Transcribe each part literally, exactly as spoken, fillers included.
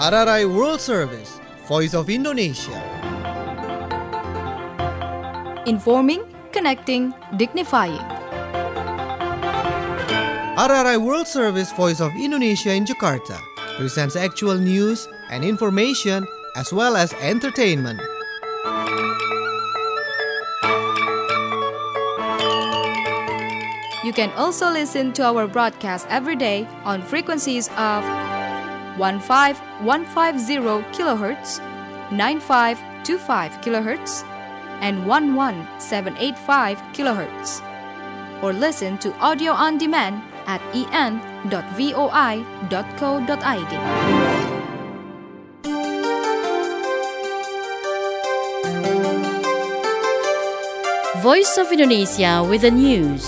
R R I World Service, Voice of Indonesia. Informing, connecting, dignifying. R R I World Service, Voice of Indonesia in Jakarta presents actual news and information as well as entertainment. You can also listen to our broadcast every day on frequencies of fifteen fifteen kilohertz, ninety-five twenty-five kilohertz, and eleven seven eighty-five kilohertz. Or listen to audio on demand at e n dot voi dot co dot i d. Voice of Indonesia with the news.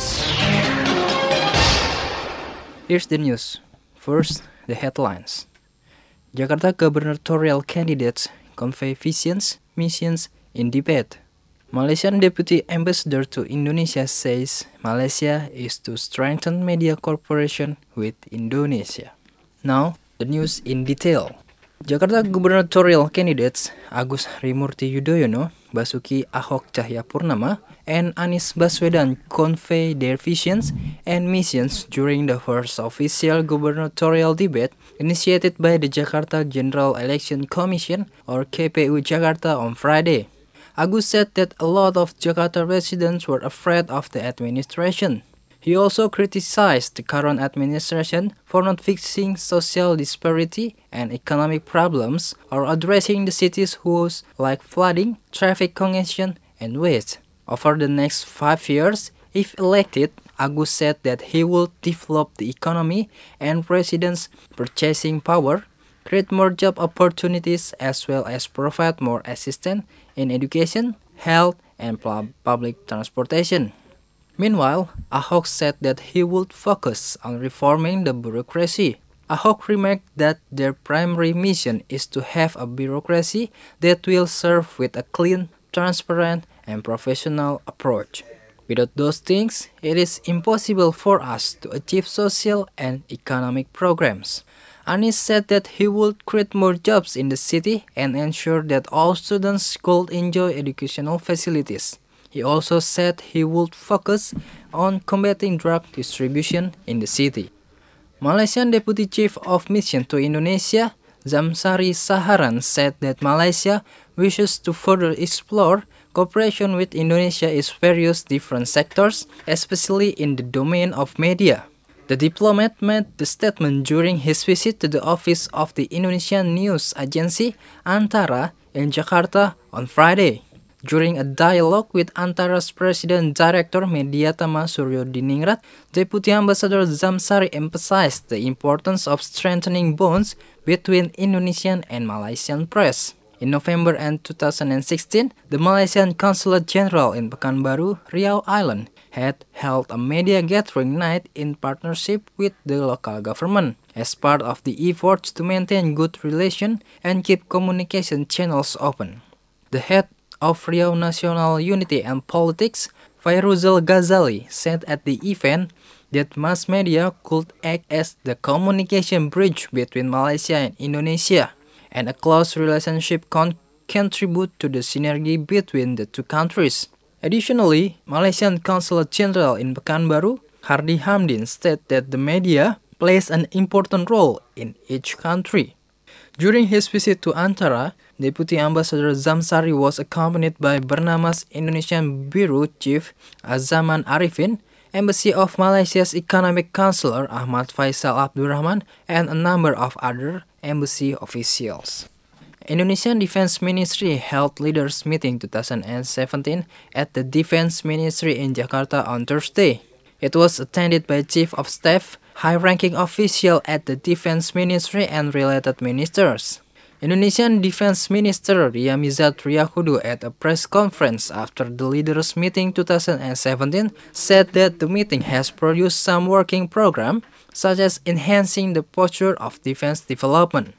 Here's the news. First, the headlines. Jakarta gubernatorial candidates convey visions, missions in debate. Malaysian Deputy Ambassador to Indonesia says Malaysia is to strengthen media cooperation with Indonesia. Now, the news in detail. Jakarta gubernatorial candidates Agus Harimurti Yudhoyono, Basuki Ahok Cahyapurnama, and Anies Baswedan convey their visions and missions during the first official gubernatorial debate initiated by the Jakarta General Election Commission or K P U Jakarta on Friday. Agus said that a lot of Jakarta residents were afraid of the administration. He also criticized the current administration for not fixing social disparity and economic problems or addressing the city's woes like flooding, traffic congestion, and waste. Over the next five years, if elected, Agus said that he will develop the economy and residents' purchasing power, create more job opportunities, as well as provide more assistance in education, health, and public transportation. Meanwhile, Ahok said that he would focus on reforming the bureaucracy. Ahok remarked that their primary mission is to have a bureaucracy that will serve with a clean, transparent, and professional approach. Without those things, it is impossible for us to achieve social and economic programs. Anies said that he would create more jobs in the city and ensure that all students could enjoy educational facilities. He also said he would focus on combating drug distribution in the city. Malaysian Deputy Chief of Mission to Indonesia, Zamsari Saharan, said that Malaysia wishes to further explore cooperation with Indonesia in various different sectors, especially in the domain of media. The diplomat made the statement during his visit to the office of the Indonesian news agency Antara in Jakarta on Friday. During a dialogue with Antara's President Director Mediatama Suryodiningrat, Deputy Ambassador Zamsari emphasized the importance of strengthening bonds between Indonesian and Malaysian press. In November two thousand sixteen, the Malaysian Consulate General in Pekanbaru, Riau Island, had held a media gathering night in partnership with the local government as part of the efforts to maintain good relations and keep communication channels open. The head of Riau National Unity and Politics, Fairuzal Ghazali, said at the event that mass media could act as the communication bridge between Malaysia and Indonesia, and a close relationship can contribute to the synergy between the two countries. Additionally, Malaysian Consulate General in Pekanbaru, Hardi Hamdin, said that the media plays an important role in each country. During his visit to Antara, Deputy Ambassador Zamsari was accompanied by Bernama's Indonesian Bureau Chief Azaman Arifin, Embassy of Malaysia's Economic Counselor Ahmad Faisal Abdurrahman, and a number of other embassy officials. Indonesian Defense Ministry held Leaders Meeting twenty seventeen at the Defense Ministry in Jakarta on Thursday. It was attended by Chief of Staff, high-ranking official at the Defense Ministry and related ministers. Indonesian Defense Minister Riyamizat Riyakudu at a press conference after the Leaders Meeting twenty seventeen said that the meeting has produced some working program, such as enhancing the posture of defense development.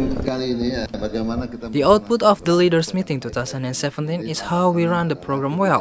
The output of the Leaders Meeting twenty seventeen is how we run the program well.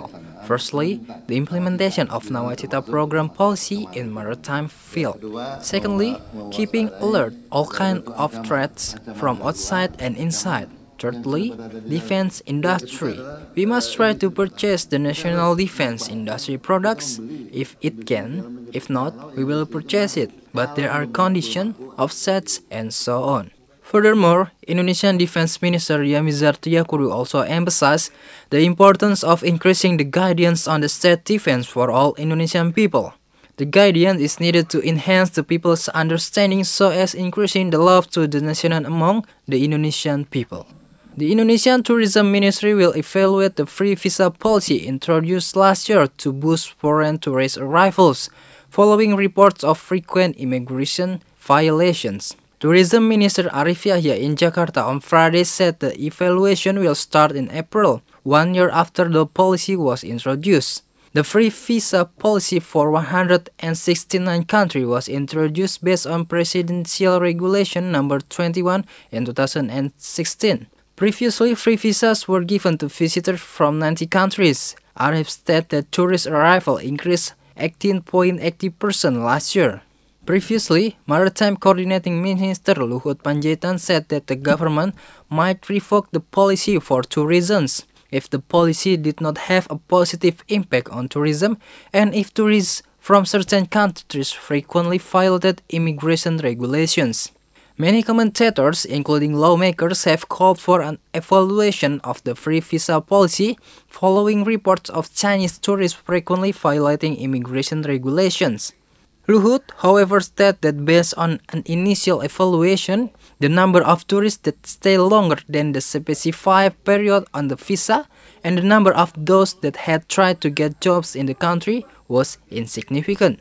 Firstly, the implementation of Nawacita program policy in maritime field. Secondly, keeping alert all kinds of threats from outside and inside. Thirdly, defense industry. We must try to purchase the national defense industry products if it can. If not, we will purchase it. But there are conditions, offsets, and so on. Furthermore, Indonesian Defense Minister Yamizar Tuyakuru also emphasized the importance of increasing the guidance on the state defense for all Indonesian people. The guidance is needed to enhance the people's understanding so as increasing the love to the nation among the Indonesian people. The Indonesian Tourism Ministry will evaluate the free visa policy introduced last year to boost foreign tourist arrivals, following reports of frequent immigration violations. Tourism Minister Arif Yahya in Jakarta on Friday said the evaluation will start in April, one year after the policy was introduced. The free visa policy for one hundred sixty-nine countries was introduced based on Presidential Regulation number twenty-one in two thousand sixteen. Previously, free visas were given to visitors from ninety countries. Arif said that tourist arrival increased eighteen point eight zero percent last year. Previously, Maritime Coordinating Minister Luhut Panjaitan said that the government might revoke the policy for two reasons. If the policy did not have a positive impact on tourism, and if tourists from certain countries frequently violated immigration regulations. Many commentators, including lawmakers, have called for an evaluation of the free visa policy following reports of Chinese tourists frequently violating immigration regulations. Luhut, however, said that based on an initial evaluation, the number of tourists that stay longer than the specified period on the visa and the number of those that had tried to get jobs in the country was insignificant.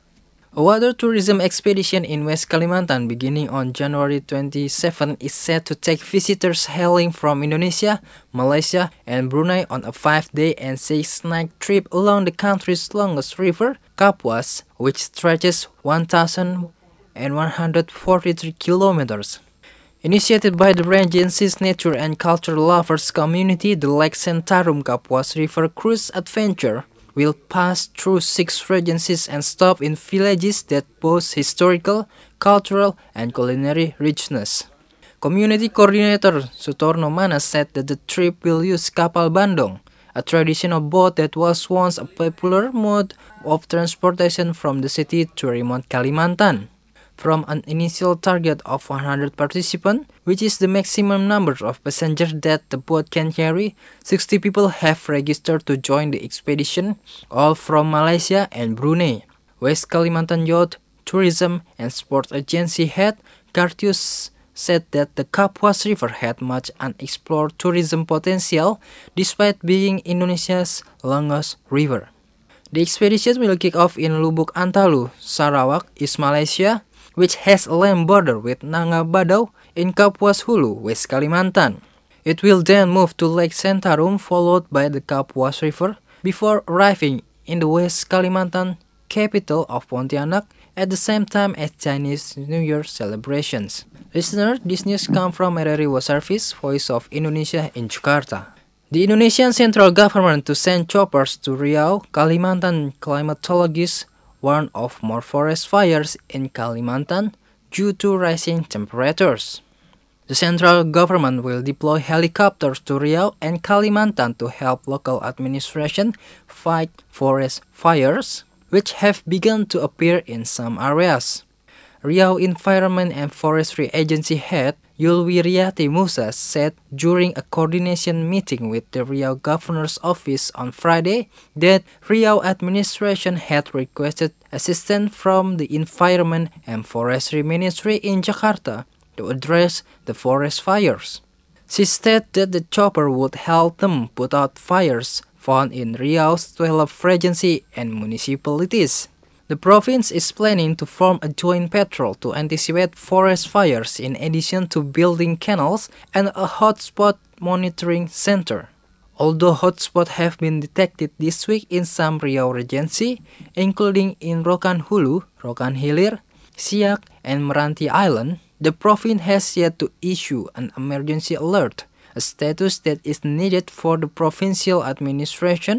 A water tourism expedition in West Kalimantan beginning on January twenty-seventh is set to take visitors hailing from Indonesia, Malaysia, and Brunei on a five-day and six-night trip along the country's longest river, Kapuas, which stretches one thousand one hundred forty-three kilometers. Initiated by the Regency's Nature and Culture Lovers community, the Lake Sentarum Kapuas River Cruise Adventure will pass through six regencies and stop in villages that boast historical, cultural, and culinary richness. Community coordinator Sutorno Manas said that the trip will use kapal bandong, a traditional boat that was once a popular mode of transportation from the city to remote Kalimantan. From an initial target of one hundred participants, which is the maximum number of passengers that the boat can carry, sixty people have registered to join the expedition, all from Malaysia and Brunei. West Kalimantan Youth, Tourism and Sports Agency head Gartius said that the Kapuas River had much unexplored tourism potential despite being Indonesia's longest river. The expedition will kick off in Lubuk Antalu, Sarawak, East Malaysia, which has a land border with Nanga Badau in Kapuas Hulu, West Kalimantan. It will then move to Lake Sentarum followed by the Kapuas River before arriving in the West Kalimantan capital of Pontianak at the same time as Chinese New Year celebrations. Listener, this news comes from R R I World Service, Voice of Indonesia in Jakarta. The Indonesian central government to send choppers to Riau, Kalimantan climatologists warn of more forest fires in Kalimantan due to rising temperatures. The central government will deploy helicopters to Riau and Kalimantan to help local administration fight forest fires, which have begun to appear in some areas. Riau Environment and Forestry Agency head Yulwiriati Musa said during a coordination meeting with the Riau Governor's Office on Friday that Riau administration had requested assistance from the Environment and Forestry Ministry in Jakarta to address the forest fires. She said that the chopper would help them put out fires found in Riau's twelve regency and municipalities. The province is planning to form a joint patrol to anticipate forest fires in addition to building canals and a hotspot monitoring center. Although hotspots have been detected this week in some Riau Regency, including in Rokan Hulu, Rokan Hilir, Siak, and Meranti Island, the province has yet to issue an emergency alert, a status that is needed for the provincial administration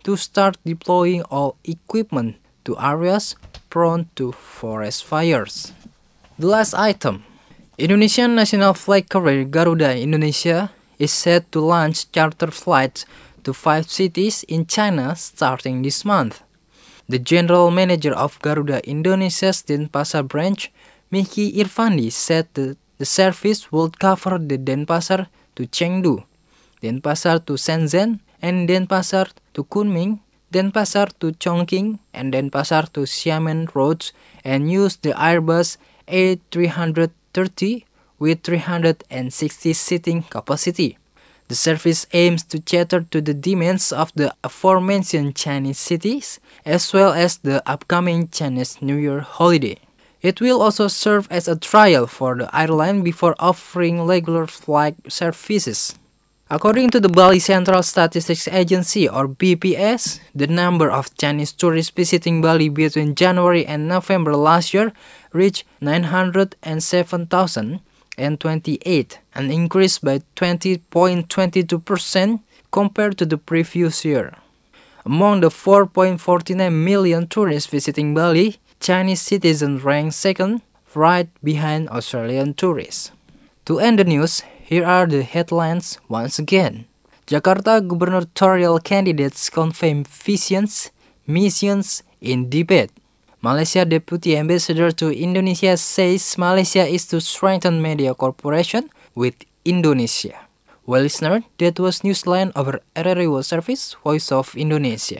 to start deploying all equipment to areas prone to forest fires. The last item. Indonesian national flag carrier Garuda Indonesia is set to launch charter flights to five cities in China starting this month. The general manager of Garuda Indonesia's Denpasar branch, Miki Irfandi, said that the service will cover the Denpasar to Chengdu, Denpasar to Shenzhen, and Denpasar to Kunming, Denpasar to Chongqing, and Denpasar to Xiamen roads, and use the Airbus A three thirty with three hundred sixty seating capacity. The service aims to cater to the demands of the aforementioned Chinese cities, as well as the upcoming Chinese New Year holiday. It will also serve as a trial for the airline before offering regular flight services. According to the Bali Central Statistics Agency, or B P S, the number of Chinese tourists visiting Bali between January and November last year reached nine hundred seven thousand twenty-eight, an increase by twenty point two two percent compared to the previous year. Among the four point four nine million tourists visiting Bali, Chinese citizens rank second, right behind Australian tourists. To end the news, here are the headlines once again. Jakarta gubernatorial candidates confirm visions, missions in debate. Malaysia Deputy Ambassador to Indonesia says Malaysia is to strengthen media cooperation with Indonesia. Well, listener, that was Newsline over R R I World Service, Voice of Indonesia.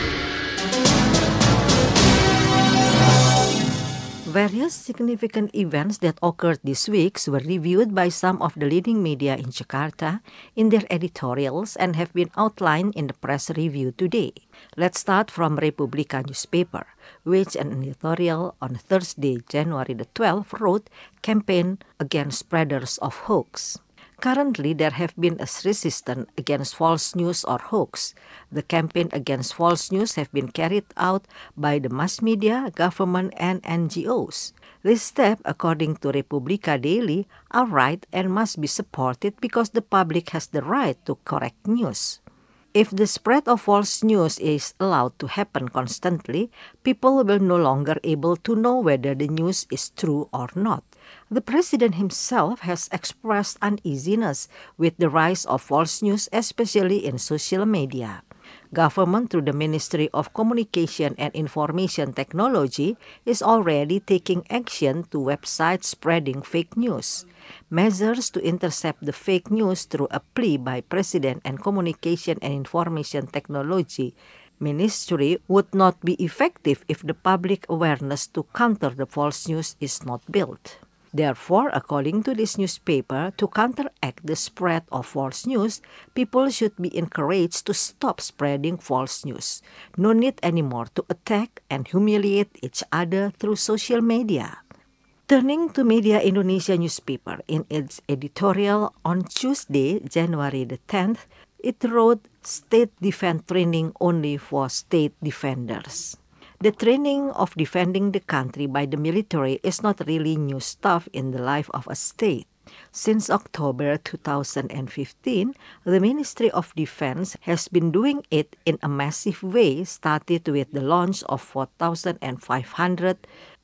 Various significant events that occurred this week were reviewed by some of the leading media in Jakarta in their editorials and have been outlined in the press review today. Let's start from Republika newspaper, which an editorial on Thursday, January the twelfth, wrote, "Campaign against spreaders of hoax." Currently, there have been a resistance against false news or hoax. The campaign against false news have been carried out by the mass media, government, and N G Os. This step, according to Republika Daily, are right and must be supported because the public has the right to correct news. If the spread of false news is allowed to happen constantly, people will no longer able to know whether the news is true or not. The president himself has expressed uneasiness with the rise of false news, especially in social media. Government, through the Ministry of Communication and Information Technology, is already taking action to websites spreading fake news. Measures to intercept the fake news through a plea by President and Communication and Information Technology Ministry would not be effective if the public awareness to counter the false news is not built. Therefore, according to this newspaper, to counteract the spread of false news, people should be encouraged to stop spreading false news. No need anymore to attack and humiliate each other through social media. Turning to Media Indonesia newspaper, in its editorial on Tuesday, January the tenth, it wrote, "State defense training only for state defenders." The training of defending the country by the military is not really new stuff in the life of a state. Since October two thousand fifteen, the Ministry of Defense has been doing it in a massive way, started with the launch of four thousand five hundred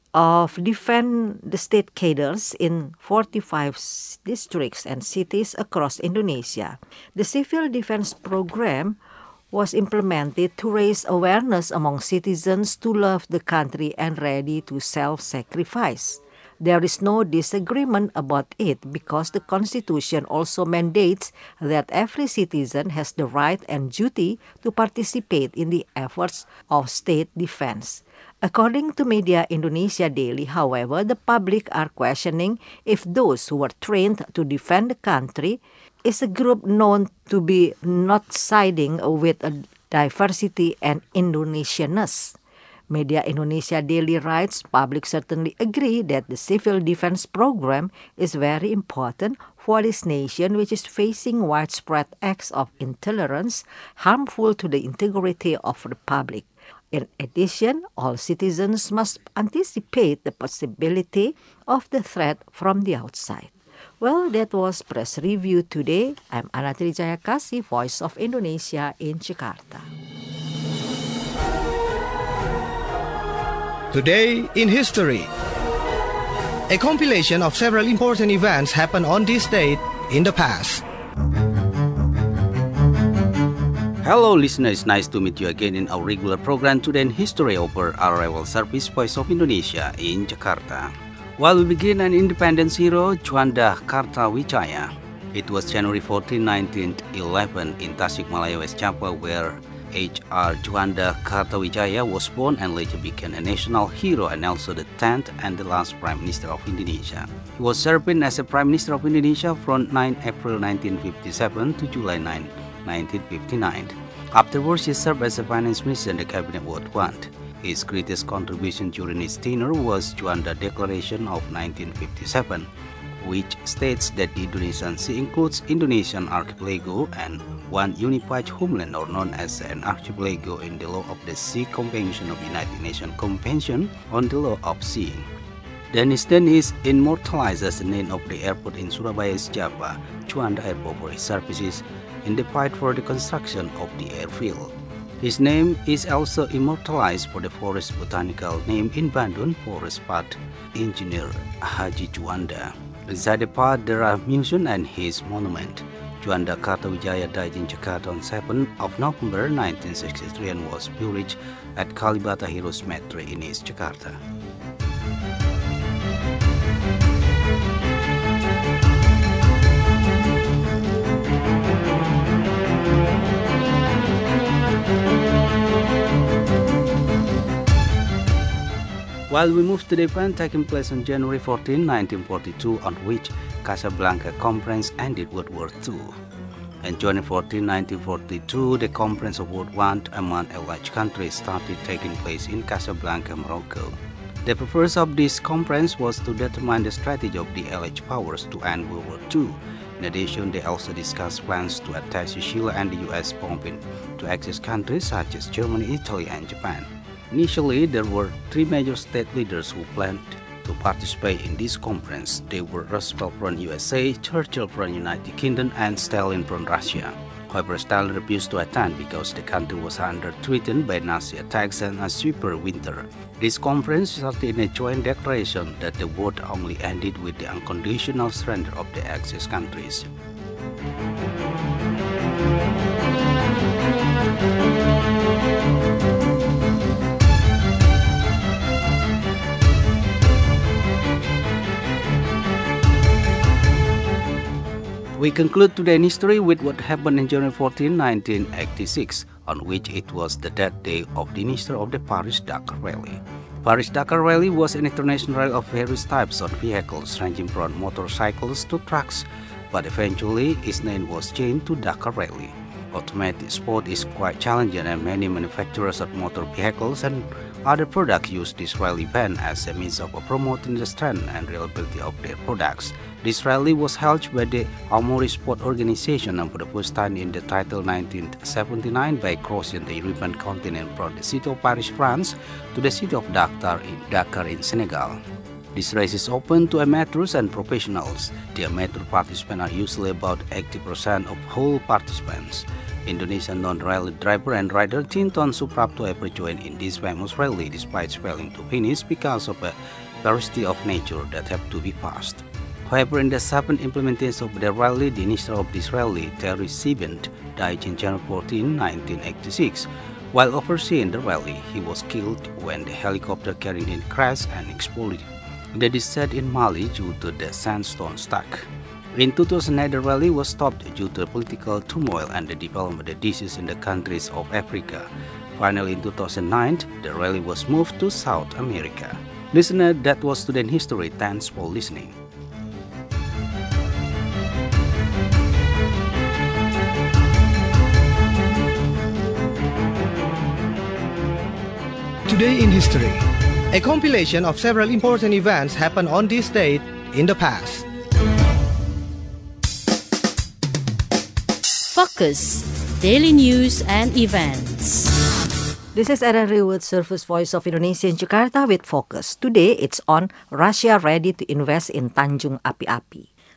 of defend the state cadres in forty-five districts and cities across Indonesia. The civil defense program was implemented to raise awareness among citizens to love the country and ready to self-sacrifice. There is no disagreement about it because the Constitution also mandates that every citizen has the right and duty to participate in the efforts of state defense. According to Media Indonesia Daily, however, the public are questioning if those who were trained to defend the country is a group known to be not siding with a diversity and Indonesianness. Media Indonesia Daily writes, public certainly agree that the civil defense program is very important for this nation, which is facing widespread acts of intolerance harmful to the integrity of the public. In addition, all citizens must anticipate the possibility of the threat from the outside. Well, that was Press Review today. I'm Anatri Jayakasi, Voice of Indonesia in Jakarta. Today in History. A compilation of several important events happened on this date in the past. Hello listeners, nice to meet you again in our regular program Today in History over our rival service Voice of Indonesia in Jakarta. While we begin an independence hero, Juanda Kartawijaya. It was January fourteenth, nineteen eleven in Tasikmalaya, West Java, where H R Juanda Kartawijaya was born and later became a national hero and also the tenth and the last Prime Minister of Indonesia. He was serving as a Prime Minister of Indonesia from ninth April nineteen fifty-seven to July ninth, nineteen fifty-nine. Afterwards, he served as a finance minister in the cabinet Ward one. His greatest contribution during his tenure was Juanda Declaration of nineteen fifty-seven, which states that the Indonesian Sea includes Indonesian archipelago and one unified homeland, or known as an archipelago in the law of the Sea Convention of the United Nations Convention on the Law of Sea. Dennis then is immortalized as the name of the airport in Surabaya, Java, Juanda Airport, for his services in the fight for the construction of the airfield. His name is also immortalized for the forest botanical name in Bandung, Forest Park Engineer Haji Juanda. Inside the park, there are museum and his monument. Juanda Kartawijaya died in Jakarta on seventh of November nineteen sixty-three and was buried at Kalibata Heroes Cemetery in East Jakarta. While we move to the event taking place on January fourteenth, nineteen forty-two, on which Casablanca Conference ended World War Two. On January fourteenth, nineteen forty-two, the Conference of World One among allied countries started taking place in Casablanca, Morocco. The purpose of this conference was to determine the strategy of the allied powers to end World War Two. In addition, they also discussed plans to attack Sicily and the U S bombing to Axis countries such as Germany, Italy, and Japan. Initially, there were three major state leaders who planned to participate in this conference. They were Roosevelt from U S A, Churchill from United Kingdom, and Stalin from Russia. However, Stalin refused to attend because the country was under threatened by Nazi attacks and a severe winter. This conference resulted in a joint declaration that the war only ended with the unconditional surrender of the Axis countries. We conclude today's history with what happened on January fourteenth, nineteen eighty-six, on which it was the death day of the initiator of the Paris-Dakar Rally. Paris-Dakar Rally was an international rally of various types of vehicles ranging from motorcycles to trucks, but eventually its name was changed to Dakar Rally. Automotive sport is quite challenging and many manufacturers of motor vehicles and other products use this rally event as a means of promoting the strength and reliability of their products. This rally was held by the Amaury Sport Organization and for the first time in the title nineteen seventy-nine by crossing the European continent from the city of Paris, France to the city of Dakar in, Dakar in Senegal. This race is open to amateurs and professionals. The amateur participants are usually about eighty percent of whole participants. Indonesian non-rally driver and rider Tinton Suprapto ever joined in this famous rally despite failing to finish because of a variety of nature that have to be passed. However, in the seventh implementation of the rally, the initiator of this rally, Terry Sibent, died on January fourteenth, nineteen eighty-six. While overseeing the rally, he was killed when the helicopter carrying him crashed and exploded. The descent in Mali due to the sandstone stuck. In two thousand eight, the rally was stopped due to political turmoil and the development of the disease in the countries of Africa. Finally, in two thousand nine, the rally was moved to South America. Listener, that was Today in History. Thanks for listening. Today in History. A compilation of several important events happened on this date in the past. Focus, daily news and events. This is Erin World Service Voice of Indonesia in Jakarta with Focus. Today it's on Russia ready to invest in Tanjung Api-Api.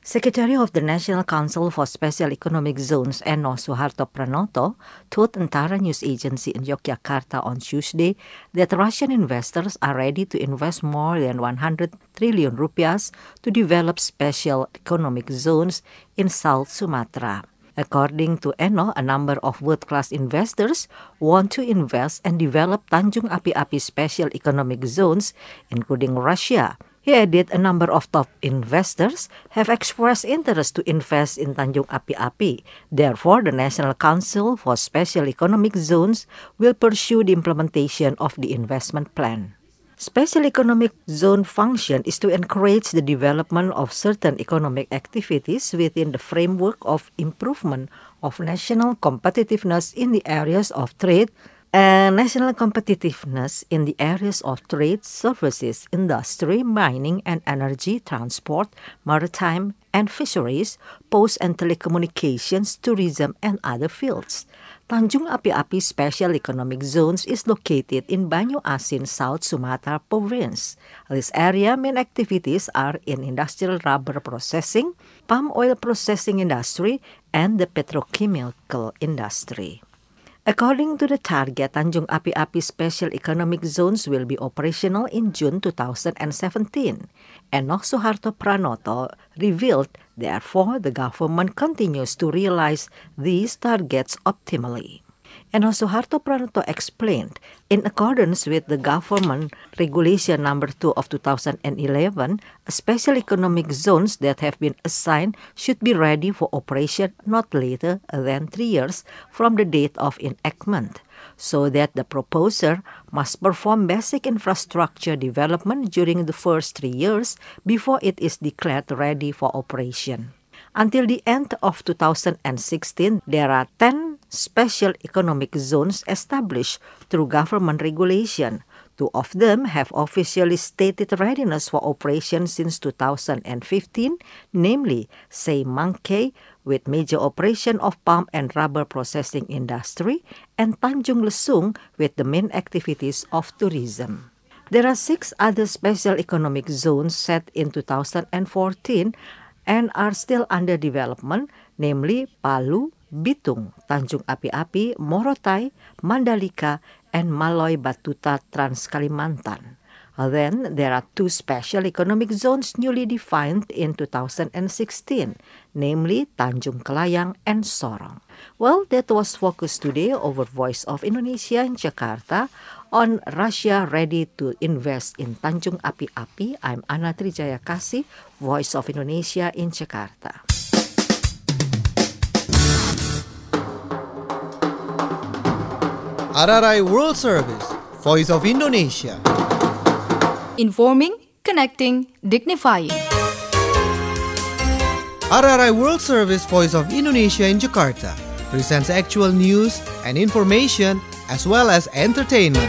Secretary of the National Council for Special Economic Zones, Eno Suharto Pranoto, told Antara News Agency in Yogyakarta on Tuesday that Russian investors are ready to invest more than one hundred trillion rupiahs to develop special economic zones in South Sumatra. According to Eno, a number of world-class investors want to invest and develop Tanjung Api-Api special economic zones, including Russia. He added a number of top investors have expressed interest to invest in Tanjung Api-Api. Therefore, the National Council for Special Economic Zones will pursue the implementation of the investment plan. Special economic zone function is to encourage the development of certain economic activities within the framework of improvement of national competitiveness in the areas of trade, and national competitiveness in the areas of trade, services, industry, mining and energy, transport, maritime and fisheries, post and telecommunications, tourism and other fields. Tanjung Api-Api Special Economic Zones is located in Banyu Asin, South Sumatra Province. This area main activities are in industrial rubber processing, palm oil processing industry, and the petrochemical industry. According to the target, Tanjung Api-Api Special Economic Zones will be operational in June two thousand seventeen. Eno Suharto Pranoto revealed, therefore, the government continues to realize these targets optimally. Eno Suharto Pranoto explained, in accordance with the government regulation number two of two thousand eleven, special economic zones that have been assigned should be ready for operation not later than three years from the date of enactment, so that the proposer must perform basic infrastructure development during the first three years before it is declared ready for operation. Until the end of two thousand sixteen, there are ten special economic zones established through government regulation. Two of them have officially stated readiness for operation since two thousand fifteen, namely Sei Mangkei, with major operation of palm and rubber processing industry, and Tanjung Lesung, with the main activities of tourism. There are six other special economic zones set in two thousand fourteen and are still under development, namely Palu, Bitung, Tanjung Api-Api, Morotai, Mandalika, and Maloy Batuta Trans Kalimantan. Then there are two special economic zones newly defined in two thousand sixteen, namely Tanjung Kelayang and Sorong. Well, that was Focus Today over Voice of Indonesia in Jakarta on Russia ready to invest in Tanjung Api-Api. I'm Ana Trijaya Kasih, Voice of Indonesia in Jakarta. R R I World Service, Voice of Indonesia. Informing, connecting, dignifying. R R I World Service, Voice of Indonesia in Jakarta presents actual news and information as well as entertainment.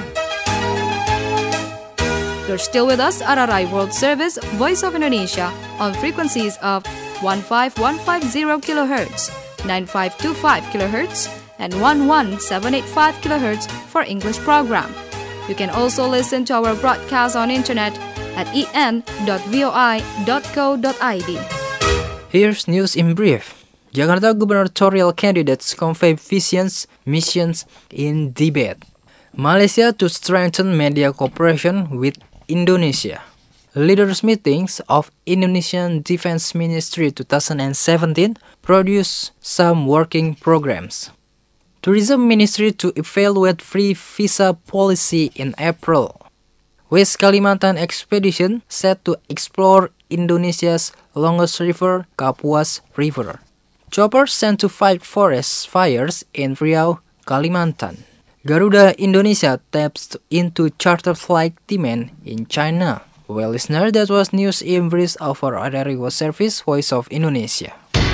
You're still with us, R R I World Service, Voice of Indonesia, on frequencies of one five one five zero kilohertz, nine five two five kilohertz, and one one seven eight five kilohertz for English program. You can also listen to our broadcast on internet at e n dot voi dot co dot i d. Here's news in brief. Jakarta gubernatorial candidates convey visions, missions in debate. Malaysia to strengthen media cooperation with Indonesia. Leaders meetings of Indonesian Defense Ministry twenty seventeen produce some working programs. Tourism Ministry to evaluate free visa policy in April. West Kalimantan expedition set to explore Indonesia's longest river, Kapuas River. Choppers sent to fight forest fires in Riau, Kalimantan. Garuda Indonesia taps into charter flight demand in China. Well, listener, that was news in brief of our R R I World Service, Voice of Indonesia.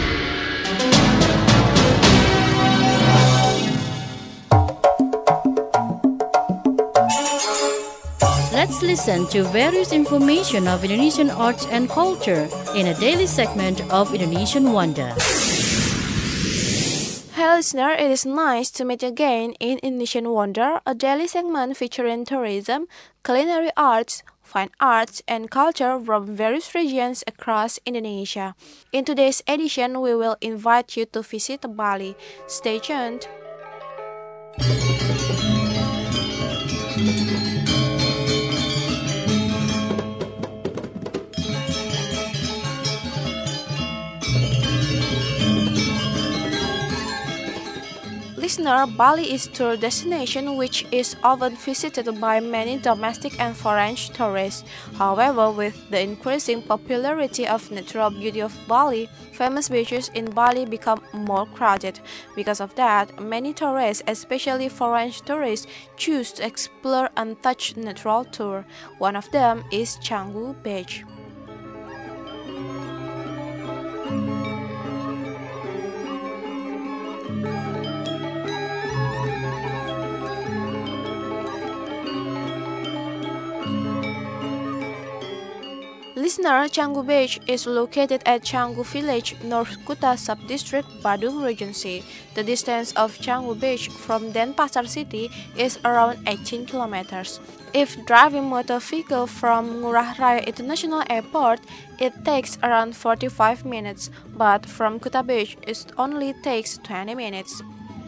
Let's listen to various information of Indonesian arts and culture in a daily segment of Indonesian Wonder. Hey listener, it is nice to meet you again in Indonesian Wonder, a daily segment featuring tourism, culinary arts, fine arts, and culture from various regions across Indonesia. In today's edition, we will invite you to visit Bali. Stay tuned. Listener, Bali is a tour destination which is often visited by many domestic and foreign tourists. However, with the increasing popularity of natural beauty of Bali, famous beaches in Bali become more crowded. Because of that, many tourists, especially foreign tourists, choose to explore untouched natural tour. One of them is Canggu Beach. Listener, Canggu Beach is located at Canggu Village, North Kuta Subdistrict, Badung Regency. The distance of Canggu Beach from Denpasar City is around eighteen kilometers. If driving motor vehicle from Ngurah Rai International Airport, it takes around forty-five minutes, but from Kuta Beach, it only takes twenty minutes.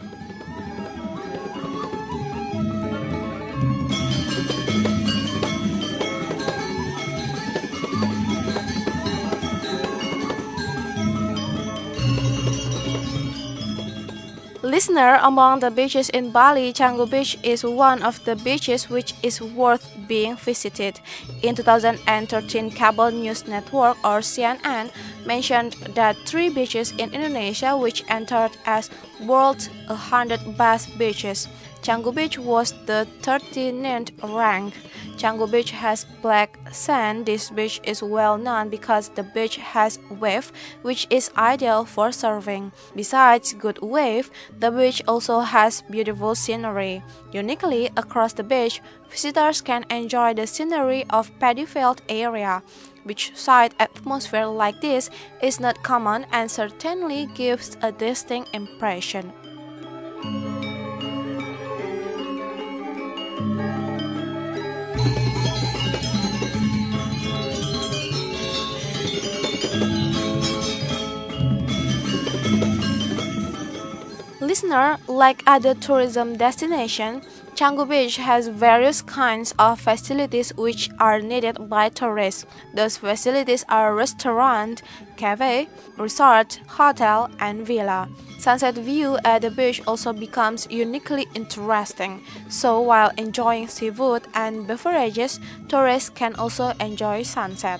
Listener, among the beaches in Bali, Canggu Beach is one of the beaches which is worth being visited. In two thousand thirteen, Cable News Network or C N N mentioned that three beaches in Indonesia which entered as world's one hundred best beaches. Canggu Beach was the thirteenth ranked. Canggu Beach has black sand. This beach is well known because the beach has wave, which is ideal for surfing. Besides good wave, the beach also has beautiful scenery. Uniquely, across the beach, visitors can enjoy the scenery of paddy field area. Beachside atmosphere like this is not common and certainly gives a distinct impression. Listener, like other tourism destinations, Canggu Beach has various kinds of facilities which are needed by tourists. Those facilities are restaurant, cafe, resort, hotel, and villa. Sunset view at the beach also becomes uniquely interesting. So while enjoying seafood and beverages, tourists can also enjoy sunset.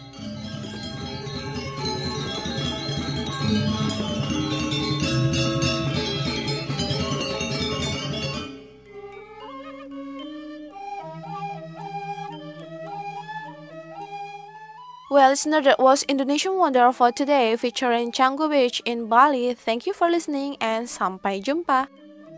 Well, listener, that was Indonesian Wonder for today featuring Canggu Beach in Bali. Thank you for listening and sampai jumpa.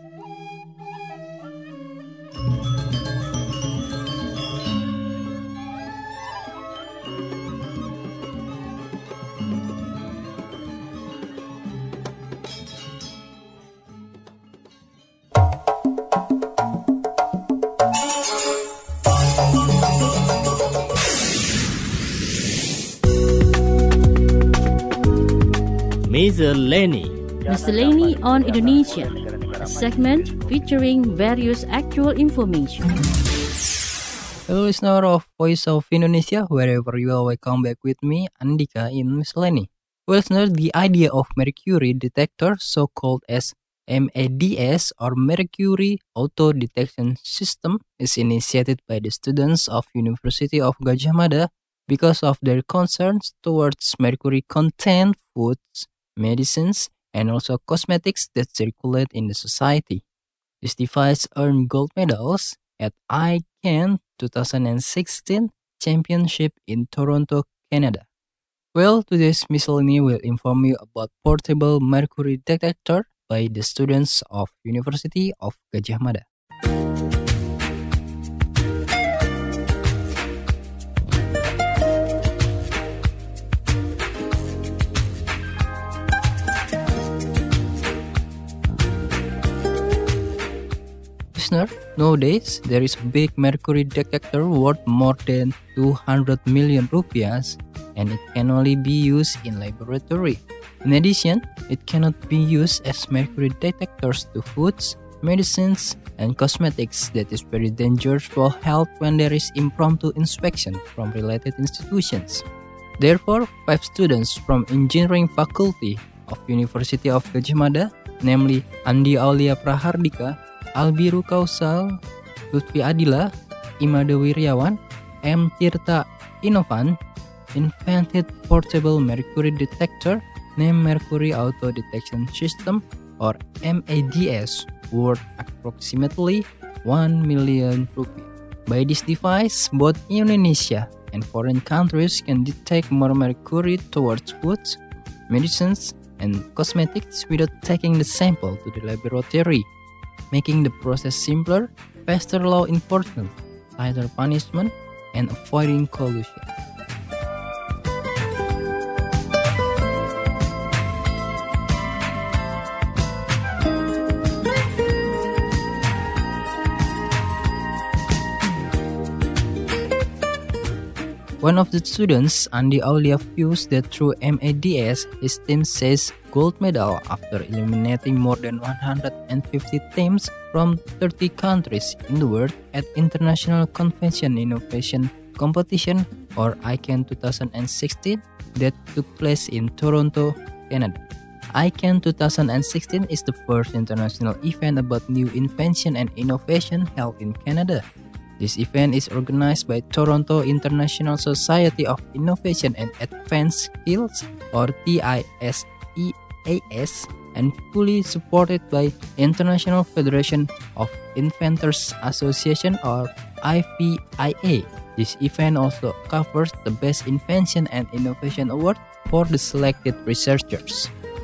Miscellany. Miscellany on Indonesia, a segment featuring various actual information. Hello listener of Voice of Indonesia, wherever you are, welcome back with me, Andika, in Miscellany. Well, listener, the idea of mercury detector, so-called as M A D S or Mercury Auto Detection System, is initiated by the students of University of Gadjah Mada because of their concerns towards mercury content foods, medicines, and also cosmetics that circulate in the society. This device earned gold medals at I C A N twenty sixteen Championship in Toronto, Canada. Well, today's miscellany will inform you about portable mercury detector by the students of University of Gadjah Mada. Listener, nowadays there is a big mercury detector worth more than two hundred million rupiahs, and it can only be used in laboratory. In addition, it cannot be used as mercury detectors to foods, medicines, and cosmetics. That is very dangerous for health when there is impromptu inspection from related institutions. Therefore, five students from engineering faculty of University of Gadjah Mada, namely Andi Aulia Prahardika, Albiru Kausal, Lutfi Adila, Imade Wiryawan, M. Tirta Inovan, invented portable mercury detector named Mercury Auto Detection System or M A D S, worth approximately one million rupiah. By this device, both Indonesia and foreign countries can detect more mercury towards foods, medicines, and cosmetics without taking the sample to the laboratory, making the process simpler, faster law enforcement, tighter punishment, and avoiding collusion. One of the students, Andi Aulia, views that through M A D S, his team says gold medal after eliminating more than one hundred fifty teams from thirty countries in the world at International Convention Innovation Competition or I C A N twenty sixteen that took place in Toronto, Canada. I C A N twenty sixteen is the first international event about new invention and innovation held in Canada. This event is organized by Toronto International Society of Innovation and Advanced Skills or T I S E A S and fully supported by International Federation of Inventors Association or I V I A. This event also covers the Best Invention and Innovation Award for the selected researchers.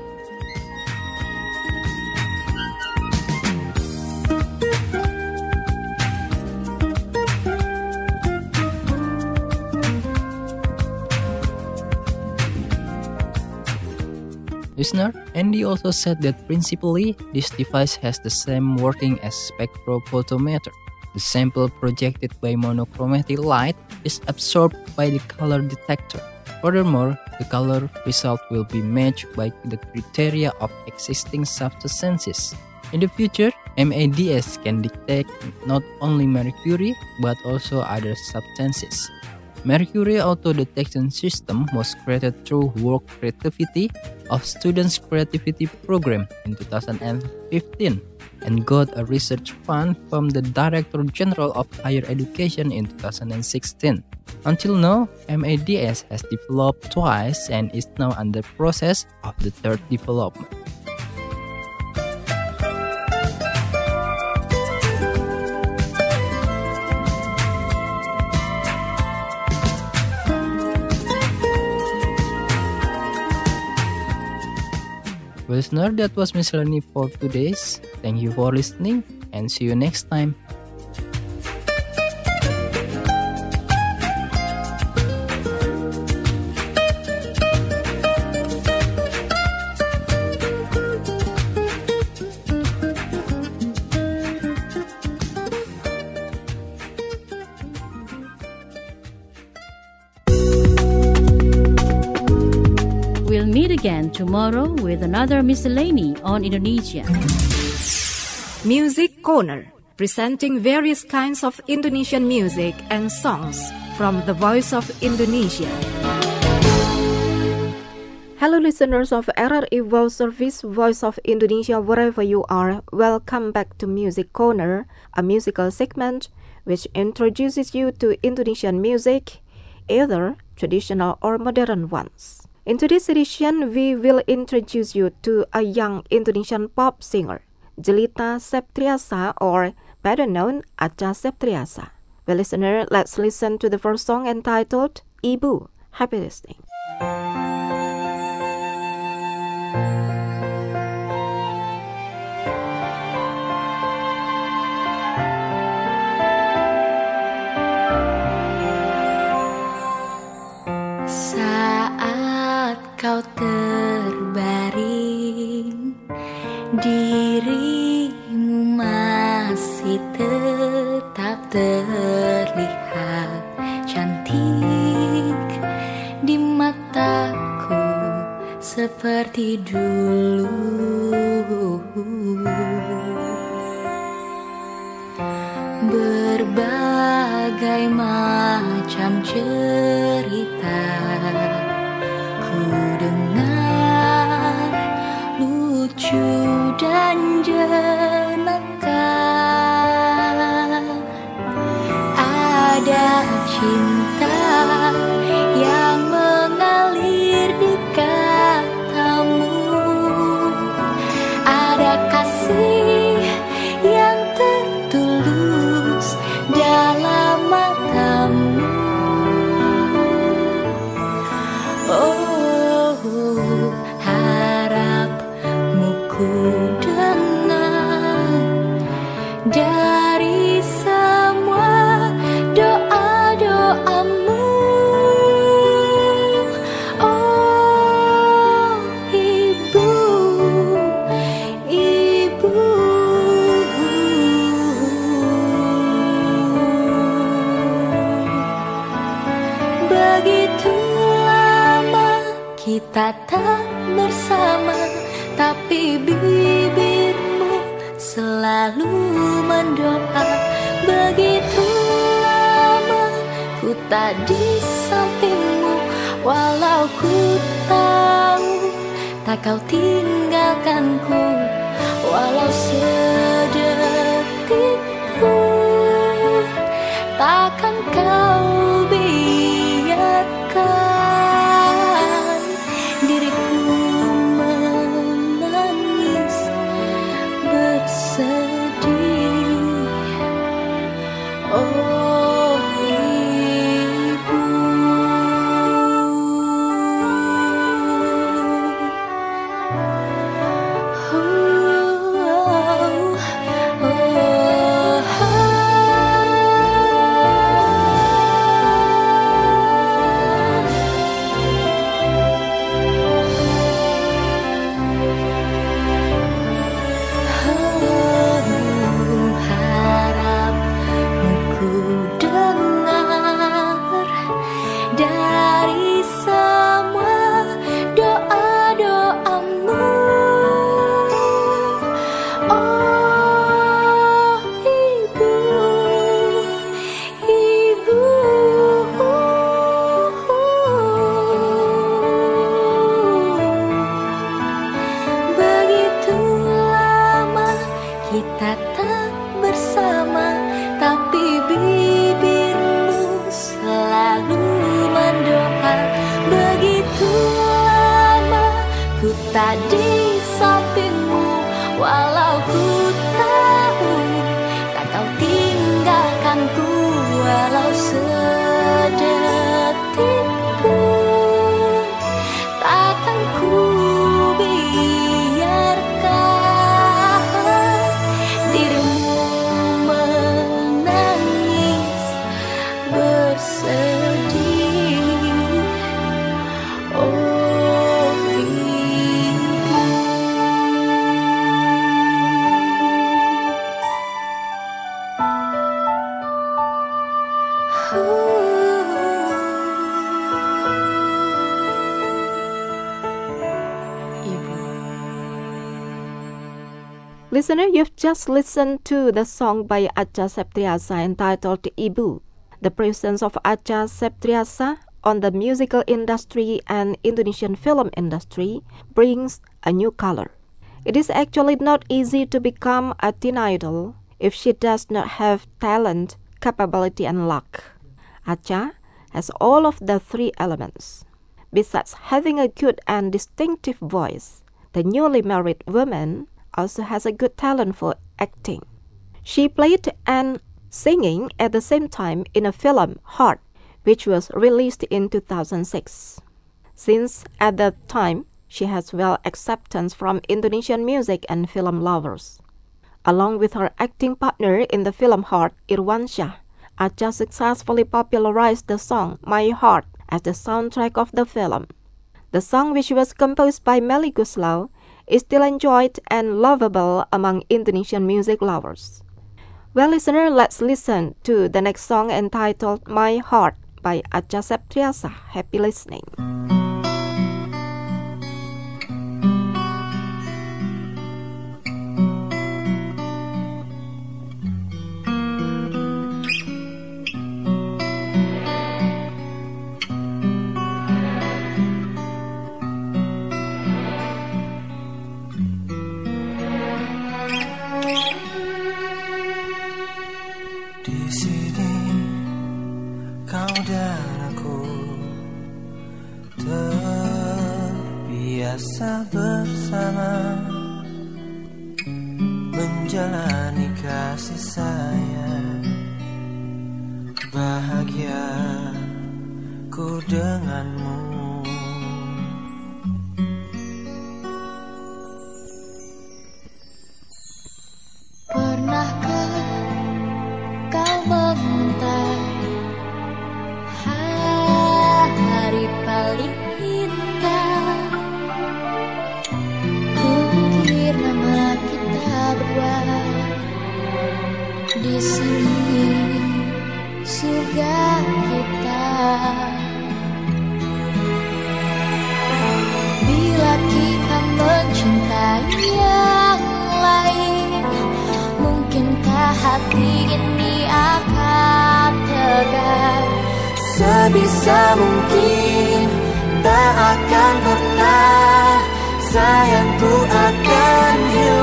Listener, Andy also said that principally, this device has the same working as spectrophotometer. The sample projected by monochromatic light is absorbed by the color detector. Furthermore, the color result will be matched by the criteria of existing substances. In the future, M A D S can detect not only mercury but also other substances. Mercury Auto Detection System was created through work creativity of Students' Creativity Program in two thousand fifteen and got a research fund from the Director General of Higher Education in two thousand sixteen. Until now, M A D S has developed twice and is now under process of the third development. Listener, that was Miscellany for today's. Thank you for listening and see you next time. We'll meet again tomorrow with another Miscellany on Indonesia. Music Corner, presenting various kinds of Indonesian music and songs from the Voice of Indonesia. Hello listeners of R R I World Service, Voice of Indonesia, wherever you are, welcome back to Music Corner, a musical segment which introduces you to Indonesian music, either traditional or modern ones. In today's edition, we will introduce you to a young Indonesian pop singer, Jelita Septriasa, or better known Acha Septriasa. Well, listener, let's listen to the first song entitled Ibu. Happy listening. Kau terbaring, dirimu masih ter macam cerita ku dengar, lucu dan jenaka. Ada cinta yang mengalir di katamu, ada kasih yang tertulus dalam matamu. Oh, harapmu ku dengar dari semua doa-doamu. Oh, Ibu, Ibu. Begitu lama kita tak bersama, tapi bibirmu selalu mendoa. Begitu lama ku tak di sampingmu, walau ku tahu tak kau tinggalkanku, walau sedetik pun takkan kau biarkan diriku menangis bersedih. Oh, Ibu. Oh, harapmu ku dengar dari semua doa-doamu. Oh, Ibu, Ibu. Begitu lama kita tak bersama, tapi bibirmu selalu mendoa. Begitu lama ku tak di sampingmu, walau ku tahu tak kau tinggalkanku, walau sedetik pun takkan ku biarkan dirimu menangis bersedih. Oh, Ibu. Listener, you've just listened to the song by Acha Septriasa entitled Ibu. The presence of Acha Septriasa on the musical industry and Indonesian film industry brings a new color. It is actually not easy to become a teen idol if she does not have talent, capability, and luck. Acha has all of the three elements. Besides having a good and distinctive voice, the newly married woman also has a good talent for acting. She played and singing at the same time in a film, Heart, which was released in two thousand six. Since at that time, she has well acceptance from Indonesian music and film lovers. Along with her acting partner in the film Heart, Irwansyah, Acha successfully popularized the song My Heart as the soundtrack of the film. The song, which was composed by Melly Goeslaw, is still enjoyed and lovable among Indonesian music lovers. Well, listener, let's listen to the next song entitled My Heart by Acha Septriasa. Happy listening. kau dan aku terbiasa bersama menjalani kasih sayang. Bahagia ku denganmu. Pernahkah kau mengentai hari paling indah? Kukir nama kita berdua di sini, surga kita. Bila kita mencintai yang lain, mungkinkah hati ini akan tegar? Sebisa mungkin tak akan pernah sayangku akan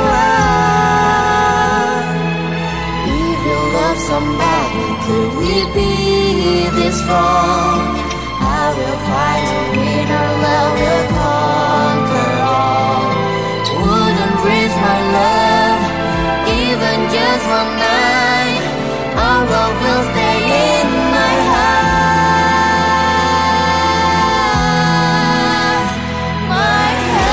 hilang. If you love somebody, could we be this strong? I will fight to win, our love will conquer all. Wouldn't risk my love, even just one night. Our love will stay in my heart, my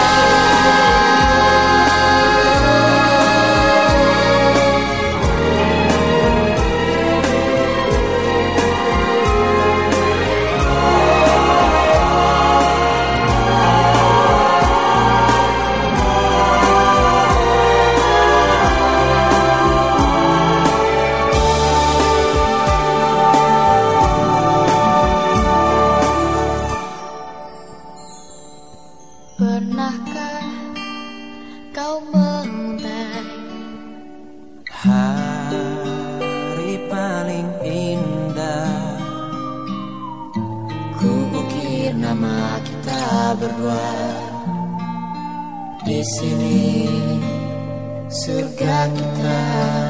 Pernahkah kau mengentai hari paling indah? Kukir nama kita berdua di sini, surga kita.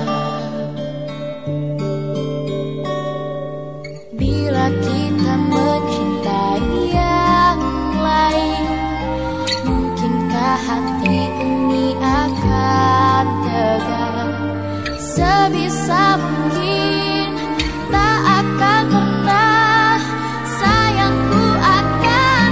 Bila kita mencintai yang lain, mungkinkah hati ini akan tegar? Sebisa mungkin tak akan pernah sayangku akan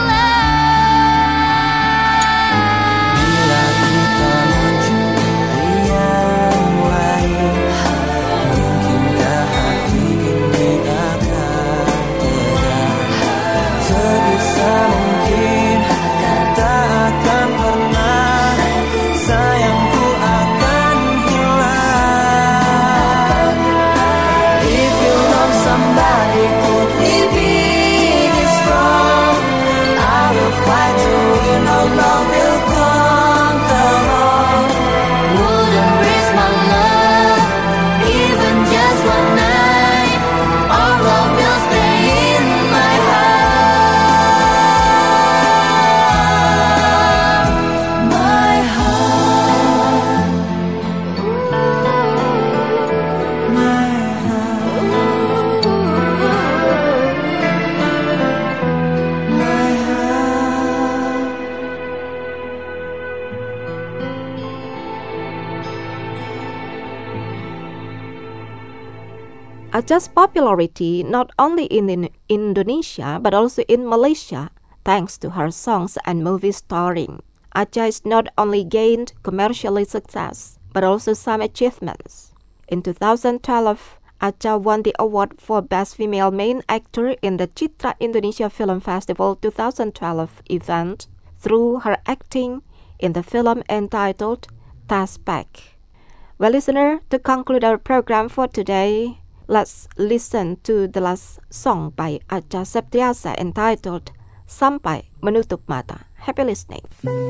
hilang. Bila kita mencintai yang lain, mungkinkah hati ini akan tegar? Sebisa mungkin tak akan pernah sayangku akan hilang. If you love somebody, could we be this strong? I will fight to win, our love will conquer all. Wouldn't risk my love, even just one night. Our love will stay in my heart, my heart, My heart, my heart. Acha's popularity not only in in Indonesia but also in Malaysia, thanks to her songs and movies starring. Acha has not only gained commercially success but also some achievements. In two thousand twelve, Acha won the award for Best Female Main Actor in the Citra Indonesia Film Festival twenty twelve event through her acting in the film entitled Taspek. Well, listener, to conclude our program for today, let's listen to the last song by Acha Septriasa entitled Sampai Menutup Mata. Happy listening.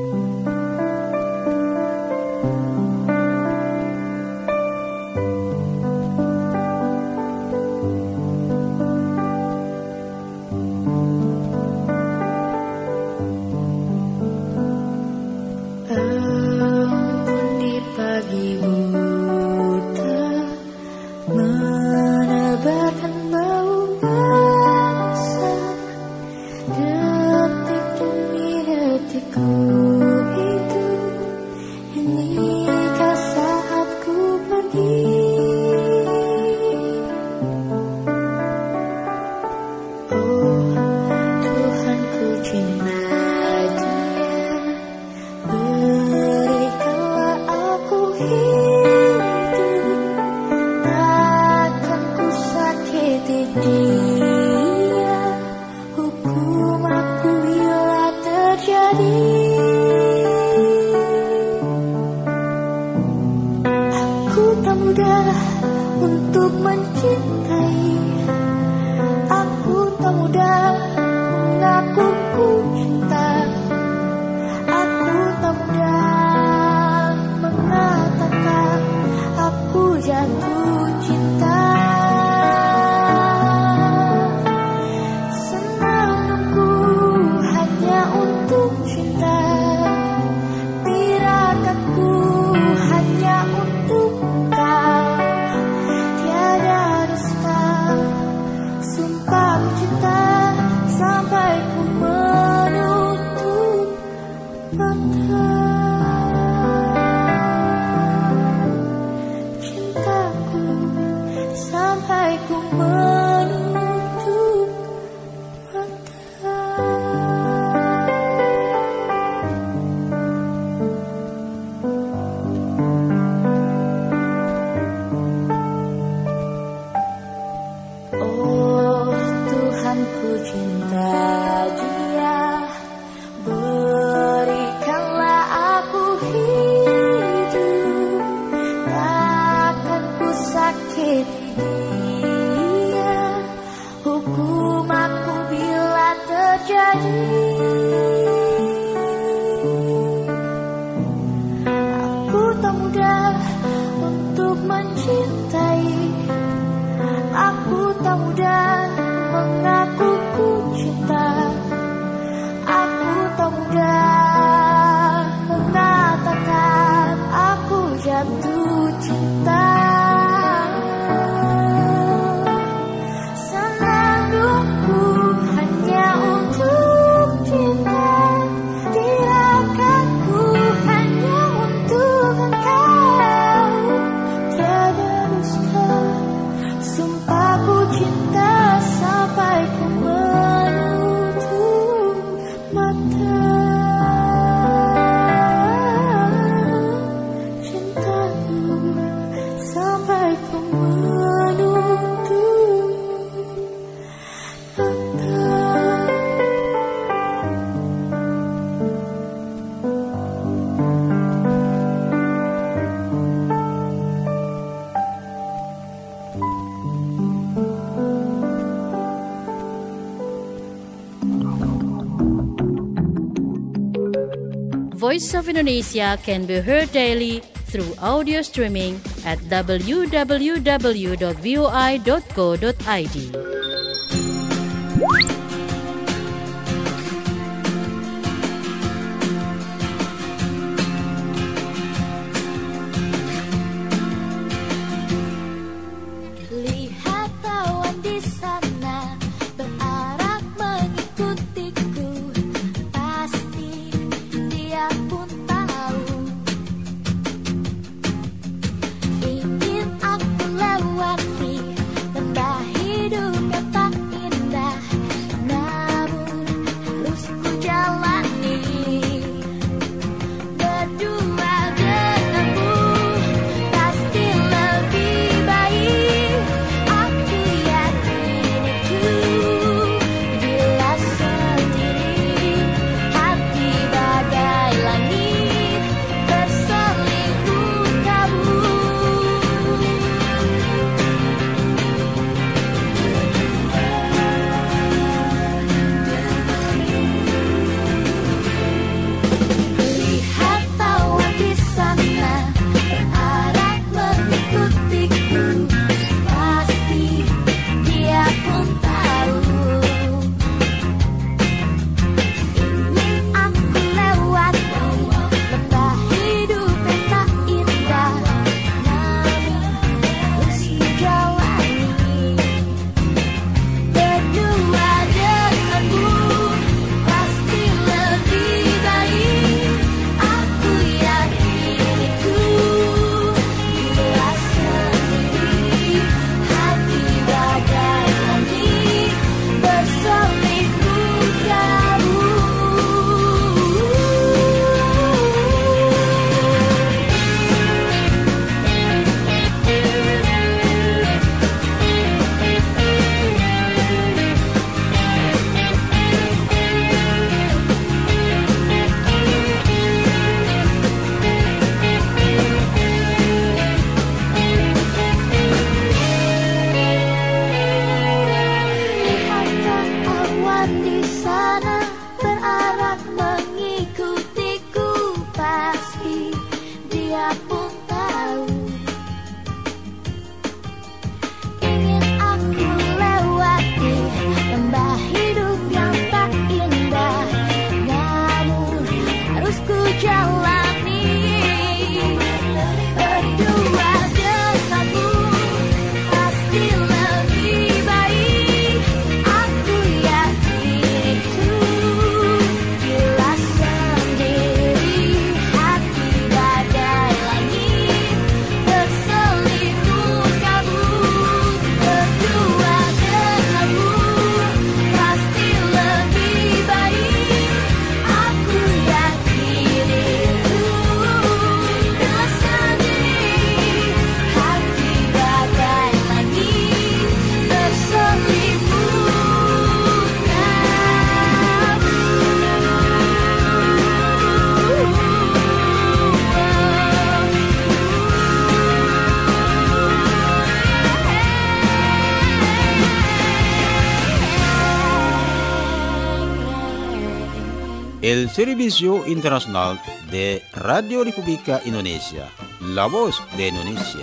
Embun di pagi buta menebarkan bau aku jatuh cinta. Senangku hanya untuk cinta, tirakanku hanya untuk kau. Tiada dusta, sumpah ku cinta sampai ku menutup mata. Cintaku sampai ku menutup mata. Oh Tuhan, ku cinta Dia, berikanlah aku hidup, takkan ku sakiti Dia, hukum aku bila terjadi. Aku tak mudah untuk mencintai, aku tak mudah mengaku ku cinta, aku tak mudah mengatakan aku jatuh cinta. Senandungku hanya untuk cinta, tirakanku hanya untuk engkau. Tiada dusta, sumpah ku cinta sampai ku menutup mata. Cintaku sampai ku menutup mata. Voice of Indonesia can be heard daily through audio streaming at w w w dot voi dot co dot i d. Lihat awan di sana berarak mengikutiku, pasti dia pun tahu ingin aku lewati lembah hidup El Servicio Internacional de Radio República Indonesia, La Voz de Indonesia.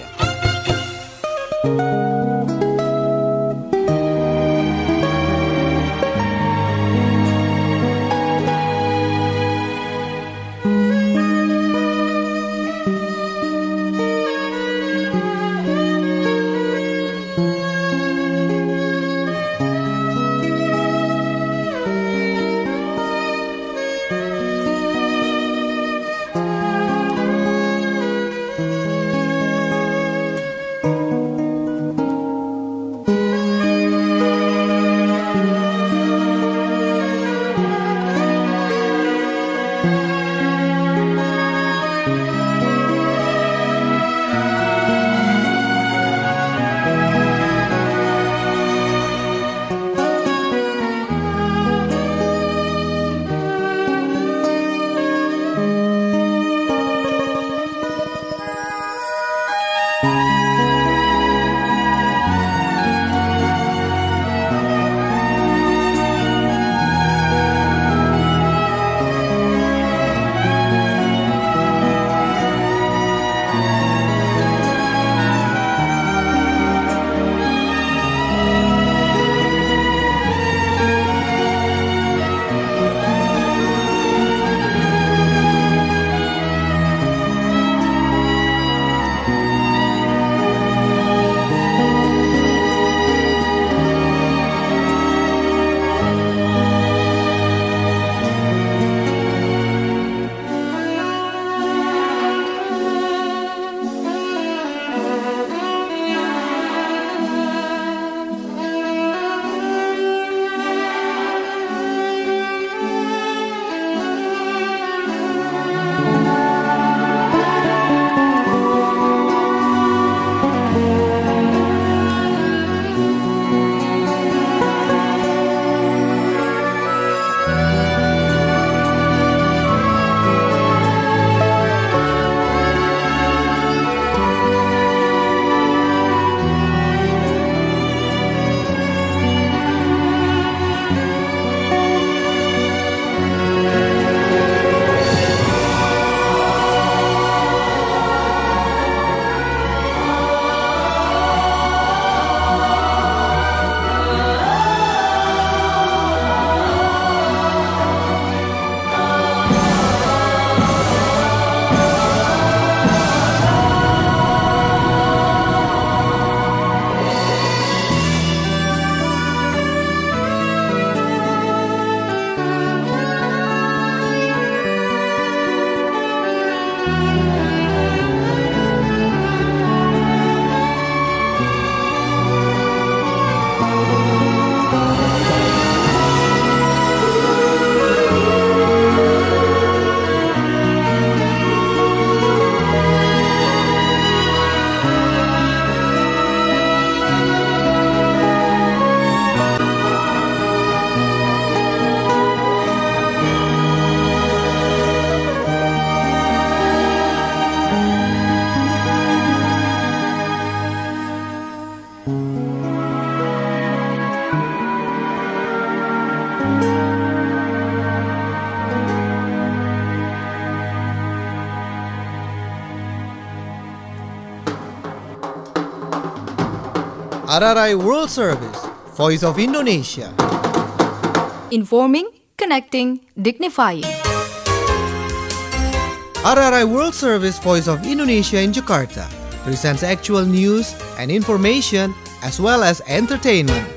R R I World Service, Voice of Indonesia. Informing, connecting, dignifying. R R I World Service, Voice of Indonesia in Jakarta presents actual news and information as well as entertainment.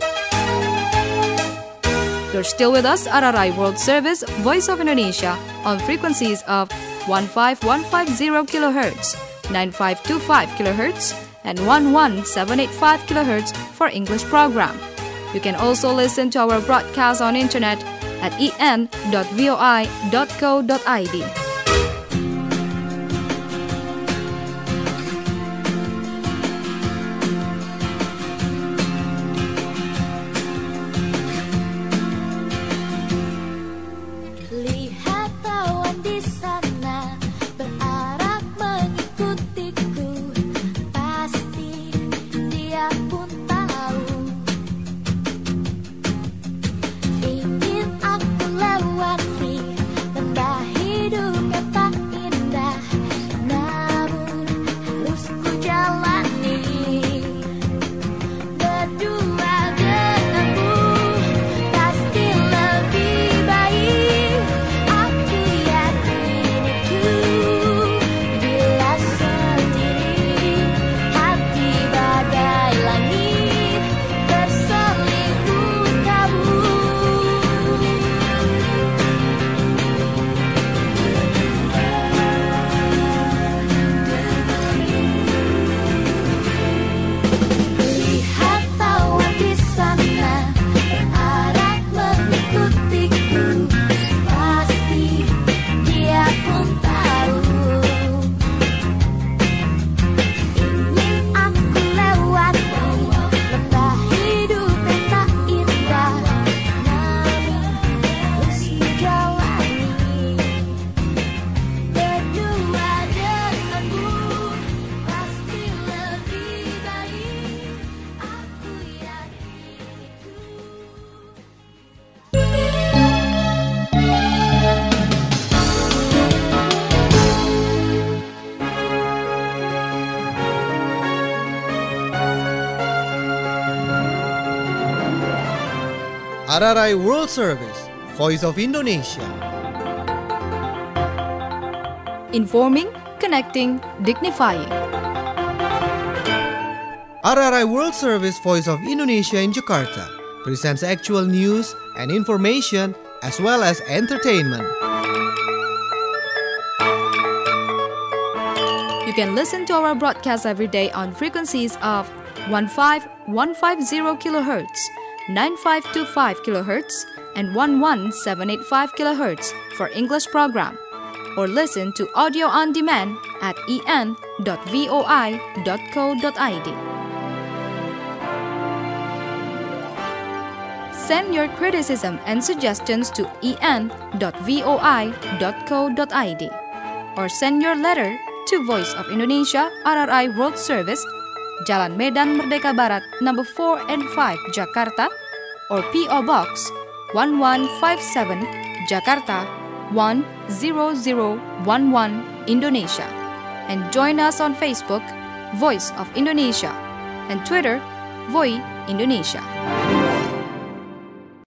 You're still with us, R R I World Service, Voice of Indonesia, on frequencies of one five one five zero kilohertz, nine five two five kilohertz, and one one seven eight five kilohertz for English program. You can also listen to our broadcast on internet at e n dot voi dot co dot i d. Ingin aku lewati R R I World Service, Voice of Indonesia. Informing, connecting, dignifying. R R I World Service, Voice of Indonesia in Jakarta presents actual news and information as well as entertainment. You can listen to our broadcast every day on frequencies of fifteen fifty kilohertz, ninety-five twenty-five kilohertz, and eleven seven eighty-five kilohertz for English program, or listen to audio on demand at e n dot voi dot co dot i d. Send your criticism and suggestions to e n dot voi dot co dot i d or send your letter to Voice of Indonesia R R I World Service, Jalan Medan Merdeka Barat, number four and five, Jakarta, or P O Box one one five seven, Jakarta one zero zero one one, Indonesia. And join us on Facebook, Voice of Indonesia, and Twitter, Voi Indonesia.